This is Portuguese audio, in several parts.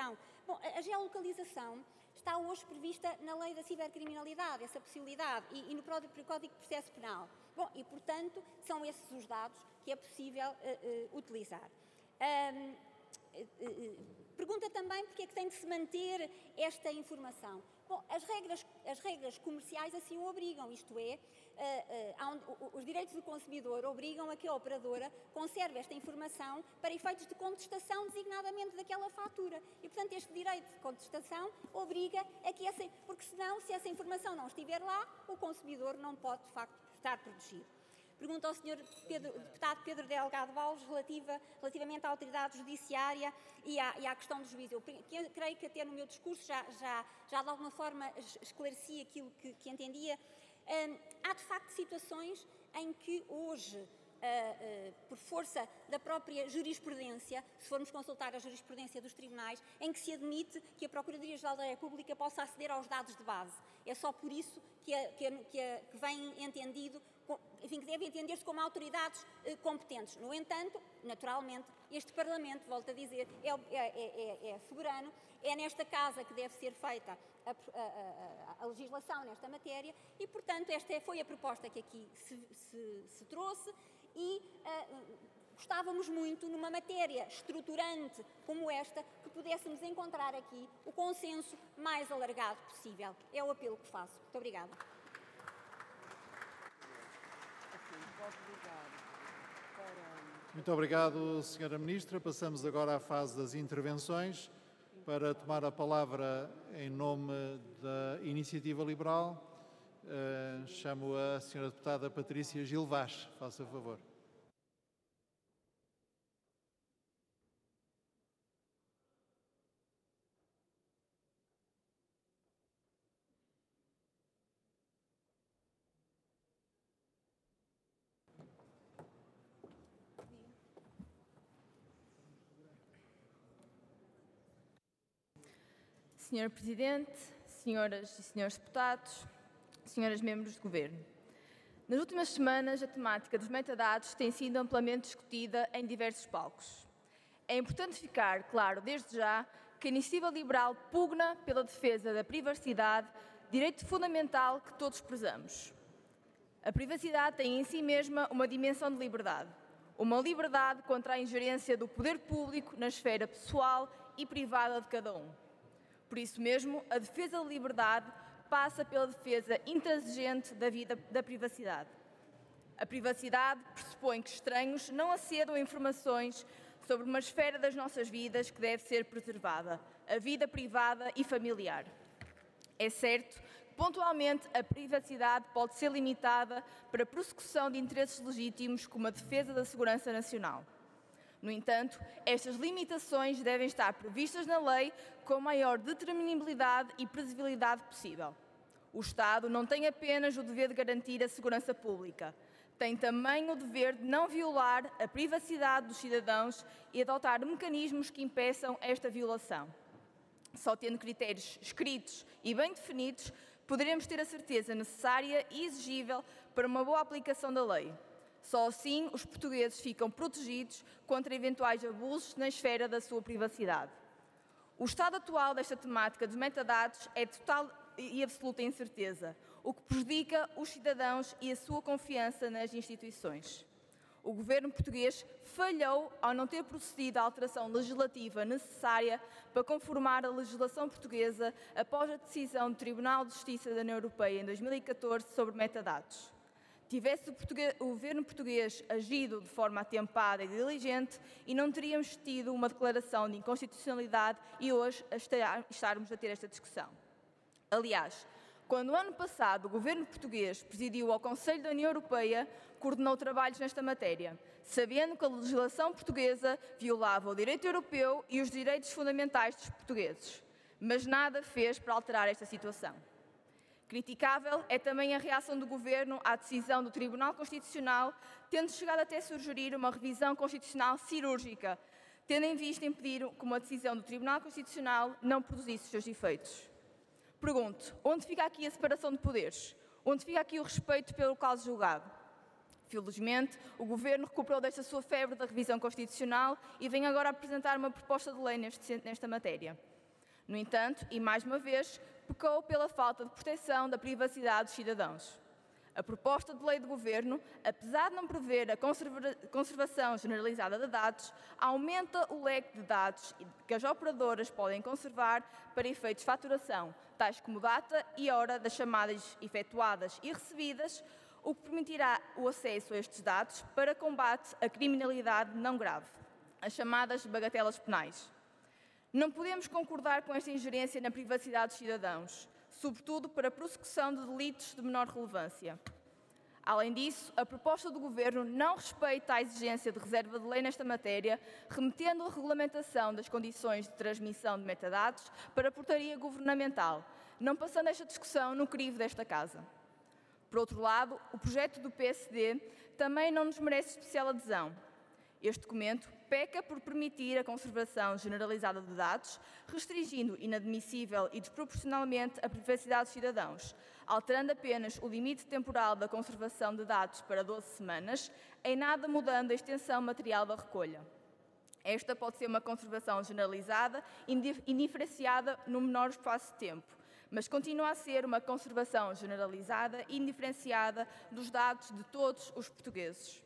informação. Bom, a geolocalização está hoje prevista na lei da cibercriminalidade, essa possibilidade, e no próprio Código de Processo Penal. Bom, e, portanto, são esses os dados que é possível utilizar. Pergunta também porque é que tem de se manter esta informação. Bom, as regras comerciais assim o obrigam, isto é, os direitos do consumidor obrigam a que a operadora conserve esta informação para efeitos de contestação designadamente daquela fatura. E, portanto, este direito de contestação obriga a que porque senão, se essa informação não estiver lá, o consumidor não pode, de facto, estar protegido. Pergunta ao Sr. Deputado Pedro Delgado Alves relativamente à autoridade judiciária e à questão do juízo. Eu creio que até no meu discurso já de alguma forma esclareci aquilo que entendia. Há de facto situações em que hoje, por força da própria jurisprudência, se formos consultar a jurisprudência dos tribunais, em que se admite que a Procuradoria-Geral da República possa aceder aos dados de base. É só por isso que vem entendido, enfim, que deve entender-se como autoridades competentes. No entanto, naturalmente, este Parlamento, volto a dizer, é soberano, é nesta Casa que deve ser feita a legislação nesta matéria e, portanto, esta foi a proposta que aqui se trouxe e gostávamos muito, numa matéria estruturante como esta, que pudéssemos encontrar aqui o consenso mais alargado possível. É o apelo que faço. Muito obrigada. Muito obrigado, Sra. Ministra. Passamos agora à fase das intervenções. Para tomar a palavra em nome da Iniciativa Liberal, chamo a Sra. Deputada Patrícia Gil Vaz. Faça favor. Senhor Presidente, senhoras e senhores deputados, senhoras membros do Governo. Nas últimas semanas, a temática dos metadados tem sido amplamente discutida em diversos palcos. É importante ficar claro desde já que a Iniciativa Liberal pugna pela defesa da privacidade, direito fundamental que todos prezamos. A privacidade tem em si mesma uma dimensão de liberdade. Uma liberdade contra a ingerência do poder público na esfera pessoal e privada de cada um. Por isso mesmo, a defesa da liberdade passa pela defesa intransigente da privacidade. A privacidade pressupõe que estranhos não acedam a informações sobre uma esfera das nossas vidas que deve ser preservada, a vida privada e familiar. É certo que, pontualmente, a privacidade pode ser limitada para a prossecução de interesses legítimos como a defesa da segurança nacional. No entanto, estas limitações devem estar previstas na lei com a maior determinabilidade e previsibilidade possível. O Estado não tem apenas o dever de garantir a segurança pública, tem também o dever de não violar a privacidade dos cidadãos e adotar mecanismos que impeçam esta violação. Só tendo critérios escritos e bem definidos, poderemos ter a certeza necessária e exigível para uma boa aplicação da lei. Só assim os portugueses ficam protegidos contra eventuais abusos na esfera da sua privacidade. O estado atual desta temática dos metadados é de total e absoluta incerteza, o que prejudica os cidadãos e a sua confiança nas instituições. O governo português falhou ao não ter procedido à alteração legislativa necessária para conformar a legislação portuguesa após a decisão do Tribunal de Justiça da União Europeia em 2014 sobre metadados. Tivesse o governo português agido de forma atempada e diligente e não teríamos tido uma declaração de inconstitucionalidade e hoje estarmos a ter esta discussão. Aliás, quando no ano passado o governo português presidiu ao Conselho da União Europeia, coordenou trabalhos nesta matéria, sabendo que a legislação portuguesa violava o direito europeu e os direitos fundamentais dos portugueses, mas nada fez para alterar esta situação. Criticável é também a reação do Governo à decisão do Tribunal Constitucional, tendo chegado até sugerir uma revisão constitucional cirúrgica, tendo em vista impedir que uma decisão do Tribunal Constitucional não produzisse os seus efeitos. Pergunto, onde fica aqui a separação de poderes? Onde fica aqui o respeito pelo caso julgado? Felizmente, o Governo recuperou desta sua febre da revisão constitucional e vem agora apresentar uma proposta de lei nesta matéria. No entanto, e mais uma vez, pecou pela falta de proteção da privacidade dos cidadãos. A proposta de lei do Governo, apesar de não prever a conservação generalizada de dados, aumenta o leque de dados que as operadoras podem conservar para efeitos de faturação, tais como data e hora das chamadas efetuadas e recebidas, o que permitirá o acesso a estes dados para combate à criminalidade não grave, as chamadas bagatelas penais. Não podemos concordar com esta ingerência na privacidade dos cidadãos, sobretudo para a prossecução de delitos de menor relevância. Além disso, a proposta do Governo não respeita a exigência de reserva de lei nesta matéria, remetendo a regulamentação das condições de transmissão de metadados para a portaria governamental, não passando esta discussão no crivo desta Casa. Por outro lado, o projeto do PSD também não nos merece especial adesão. Este documento peca por permitir a conservação generalizada de dados, restringindo inadmissível e desproporcionalmente a privacidade dos cidadãos, alterando apenas o limite temporal da conservação de dados para 12 semanas, em nada mudando a extensão material da recolha. Esta pode ser uma conservação generalizada e indiferenciada no menor espaço de tempo, mas continua a ser uma conservação generalizada e indiferenciada dos dados de todos os portugueses.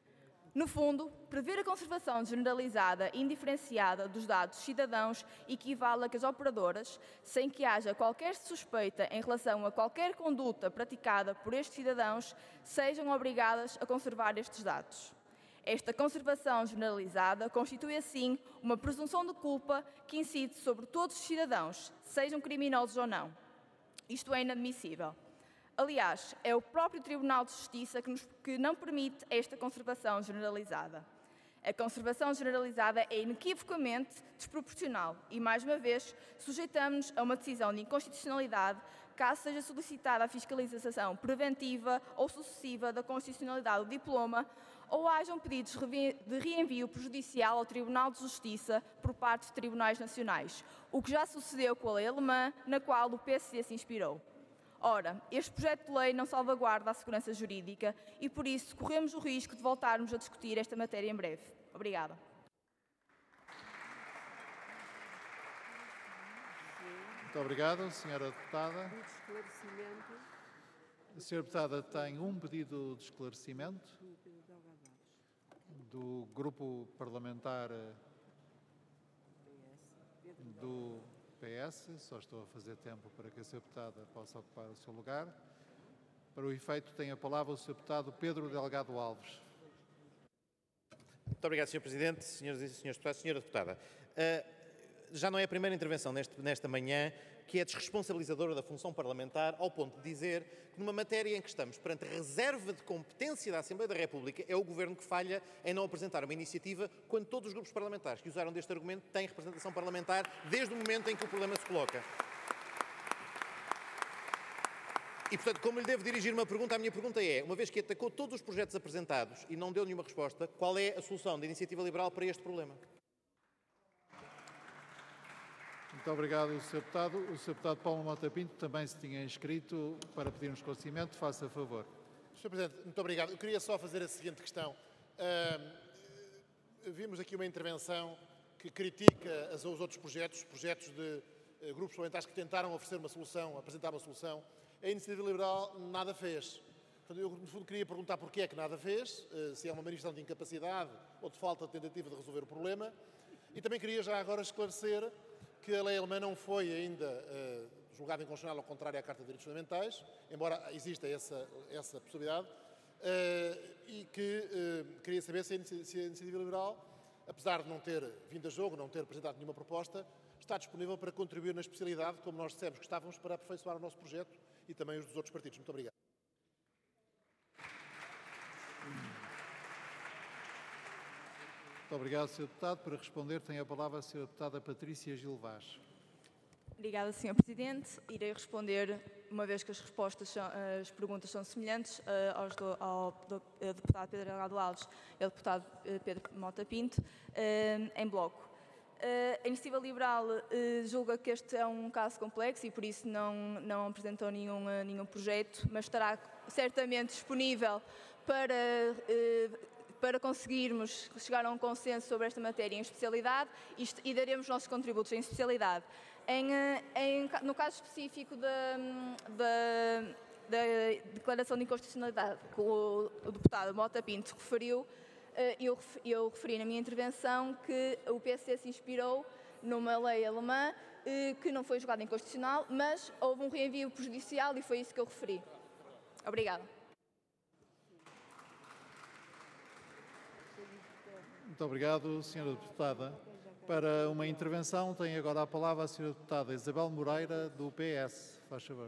No fundo, prever a conservação generalizada e indiferenciada dos dados cidadãos equivale a que as operadoras, sem que haja qualquer suspeita em relação a qualquer conduta praticada por estes cidadãos, sejam obrigadas a conservar estes dados. Esta conservação generalizada constitui, assim, uma presunção de culpa que incide sobre todos os cidadãos, sejam criminosos ou não. Isto é inadmissível. Aliás, é o próprio Tribunal de Justiça que não permite esta conservação generalizada. A conservação generalizada é inequivocamente desproporcional e, mais uma vez, sujeitamos-nos a uma decisão de inconstitucionalidade caso seja solicitada a fiscalização preventiva ou sucessiva da constitucionalidade do diploma ou hajam pedidos de reenvio prejudicial ao Tribunal de Justiça por parte de tribunais nacionais, o que já sucedeu com a lei alemã, na qual o PSD se inspirou. Ora, este projeto de lei não salvaguarda a segurança jurídica e, por isso, corremos o risco de voltarmos a discutir esta matéria em breve. Obrigada. Muito obrigado, Sra. Deputada. A Sra. Deputada tem um pedido de esclarecimento do Grupo Parlamentar do PS. Só estou a fazer tempo para que a Sra. Deputada possa ocupar o seu lugar. Para o efeito, tem a palavra o Sr. Deputado Pedro Delgado Alves. Muito obrigado, Sr. Presidente, senhoras e senhores deputados. Sra. Deputada, já não é a primeira intervenção nesta manhã que é desresponsabilizadora da função parlamentar, ao ponto de dizer que numa matéria em que estamos perante a reserva de competência da Assembleia da República, é o Governo que falha em não apresentar uma iniciativa, quando todos os grupos parlamentares que usaram deste argumento têm representação parlamentar desde o momento em que o problema se coloca. E, portanto, como lhe devo dirigir uma pergunta, a minha pergunta é, uma vez que atacou todos os projetos apresentados e não deu nenhuma resposta, qual é a solução da Iniciativa Liberal para este problema? Muito obrigado, Sr. Deputado. O Sr. Deputado Paulo Mota Pinto também se tinha inscrito para pedir um esclarecimento. Faça favor. Sr. Presidente, muito obrigado. Eu queria só fazer a seguinte questão. Vimos aqui uma intervenção que critica os outros projetos de grupos parlamentares que tentaram oferecer uma solução, apresentar uma solução. A Iniciativa Liberal nada fez. Portanto, eu, no fundo, queria perguntar porquê é que nada fez, se é uma manifestação de incapacidade ou de falta de tentativa de resolver o problema. E também queria já agora esclarecer que a lei alemã não foi ainda julgada inconstitucional, ao contrário à Carta de Direitos Fundamentais, embora exista essa possibilidade, e que queria saber se a Iniciativa Liberal, apesar de não ter vindo a jogo, não ter apresentado nenhuma proposta, está disponível para contribuir na especialidade, como nós dissemos que estávamos, para aperfeiçoar o nosso projeto e também os dos outros partidos. Muito obrigado. Muito obrigado, Sr. Deputado. Para responder, tem a palavra a Sra. Deputada Patrícia Gil Vaz. Obrigada, Sr. Presidente. Irei responder, uma vez que as perguntas são semelhantes, ao deputado Pedro Delgado Alves e ao deputado Pedro Mota Pinto, em bloco. A Iniciativa Liberal julga que este é um caso complexo e, por isso, não apresentou nenhum projeto, mas estará certamente disponível para para conseguirmos chegar a um consenso sobre esta matéria em especialidade e daremos nossos contributos em especialidade. No caso específico da declaração de inconstitucionalidade que o deputado Mota Pinto referiu, eu referi na minha intervenção que o PSD se inspirou numa lei alemã que não foi julgada inconstitucional, mas houve um reenvio prejudicial e foi isso que eu referi. Obrigada. Muito obrigado, Sra. Deputada. Para uma intervenção, tem agora a palavra a Sra. Deputada Isabel Moreira, do PS. Faz favor.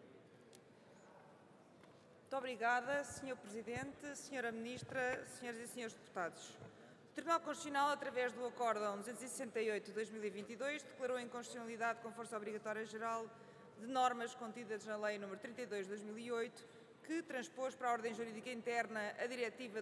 Muito obrigada, Sr. Presidente, Sra. Ministra, Sras. e Srs. Deputados. O Tribunal Constitucional, através do Acórdão 268 de 2022, declarou a inconstitucionalidade com força obrigatória geral de normas contidas na Lei nº 32 de 2008, que transpôs para a ordem jurídica interna a Diretiva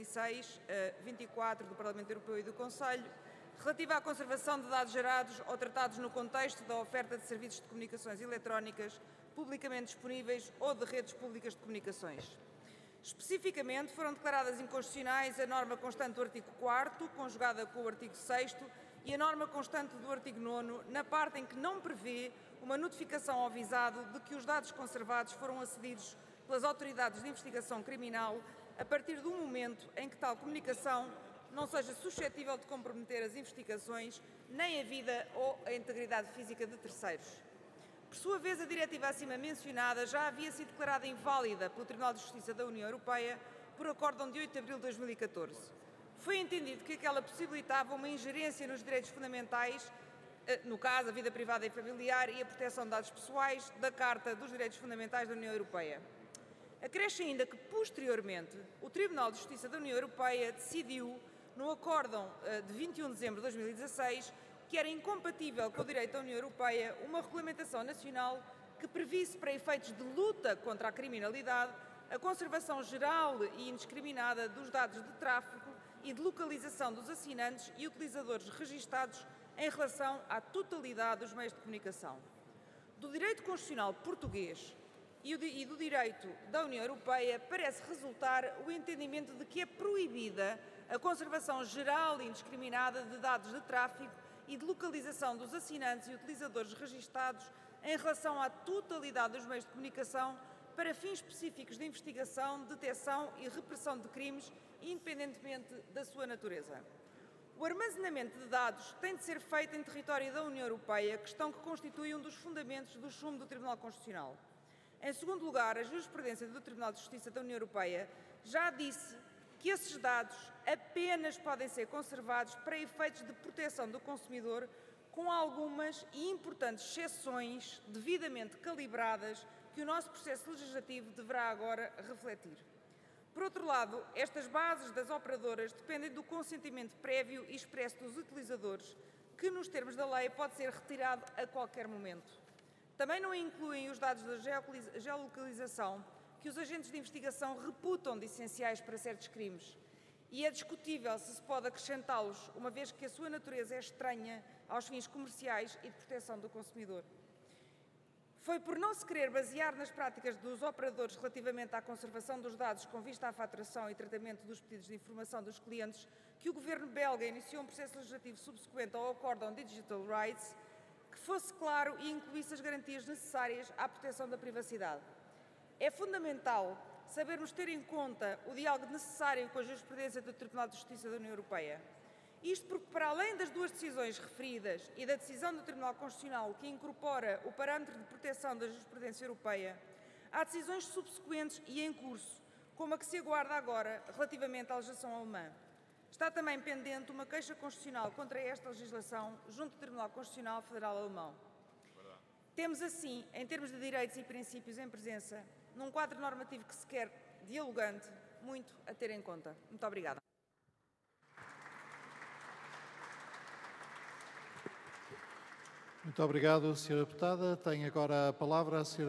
2006-24 do Parlamento Europeu e do Conselho, relativa à conservação de dados gerados ou tratados no contexto da oferta de serviços de comunicações eletrónicas publicamente disponíveis ou de redes públicas de comunicações. Especificamente, foram declaradas inconstitucionais a norma constante do artigo 4º, conjugada com o artigo 6º, e a norma constante do artigo 9º, na parte em que não prevê uma notificação ao visado de que os dados conservados foram acedidos pelas autoridades de investigação criminal a partir do momento em que tal comunicação não seja suscetível de comprometer as investigações, nem a vida ou a integridade física de terceiros. Por sua vez, a diretiva acima mencionada já havia sido declarada inválida pelo Tribunal de Justiça da União Europeia por acórdão de 8 de abril de 2014. Foi entendido que aquela possibilitava uma ingerência nos direitos fundamentais, no caso, a vida privada e familiar e a proteção de dados pessoais, da Carta dos Direitos Fundamentais da União Europeia. Acresce ainda que, posteriormente, o Tribunal de Justiça da União Europeia decidiu, no acórdão de 21 de dezembro de 2016, que era incompatível com o direito da União Europeia uma regulamentação nacional que previsse, para efeitos de luta contra a criminalidade, a conservação geral e indiscriminada dos dados de tráfego e de localização dos assinantes e utilizadores registados em relação à totalidade dos meios de comunicação. Do direito constitucional português e do direito da União Europeia parece resultar o entendimento de que é proibida a conservação geral e indiscriminada de dados de tráfego e de localização dos assinantes e utilizadores registados em relação à totalidade dos meios de comunicação para fins específicos de investigação, detecção e repressão de crimes, independentemente da sua natureza. O armazenamento de dados tem de ser feito em território da União Europeia, questão que constitui um dos fundamentos do chumbo do Tribunal Constitucional. Em segundo lugar, a jurisprudência do Tribunal de Justiça da União Europeia já disse que esses dados apenas podem ser conservados para efeitos de proteção do consumidor, com algumas e importantes exceções devidamente calibradas que o nosso processo legislativo deverá agora refletir. Por outro lado, estas bases das operadoras dependem do consentimento prévio e expresso dos utilizadores, que, nos termos da lei, pode ser retirado a qualquer momento. Também não incluem os dados da geolocalização, que os agentes de investigação reputam de essenciais para certos crimes. E é discutível se pode acrescentá-los, uma vez que a sua natureza é estranha aos fins comerciais e de proteção do consumidor. Foi por não se querer basear nas práticas dos operadores relativamente à conservação dos dados com vista à faturação e tratamento dos pedidos de informação dos clientes que o governo belga iniciou um processo legislativo subsequente ao Acórdão Digital Rights que fosse claro e incluísse as garantias necessárias à proteção da privacidade. É fundamental sabermos ter em conta o diálogo necessário com a jurisprudência do Tribunal de Justiça da União Europeia. Isto porque, para além das duas decisões referidas e da decisão do Tribunal Constitucional que incorpora o parâmetro de proteção da jurisprudência europeia, há decisões subsequentes e em curso, como a que se aguarda agora relativamente à legislação alemã. Está também pendente uma queixa constitucional contra esta legislação junto do Tribunal Constitucional Federal Alemão. Temos, assim, em termos de direitos e princípios em presença, num quadro normativo que se quer dialogante, muito a ter em conta. Muito obrigada. Muito obrigado, Sra. Deputada. Tem agora a palavra a Sra.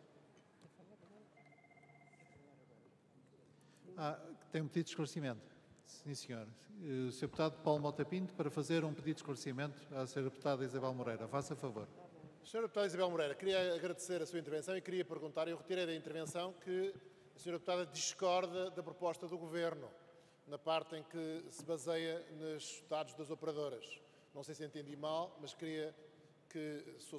Tem um pedido de esclarecimento. Sim, senhor. O Sr. Deputado Paulo Mota Pinto para fazer um pedido de esclarecimento à Sra. Deputada Isabel Moreira. Faça favor. Sra. Deputada Isabel Moreira, queria agradecer a sua intervenção e queria perguntar, eu retirei da intervenção que a Sra. Deputada discorda da proposta do Governo. na parte em que se baseia nos dados das operadoras. Não sei se entendi mal, mas queria que, se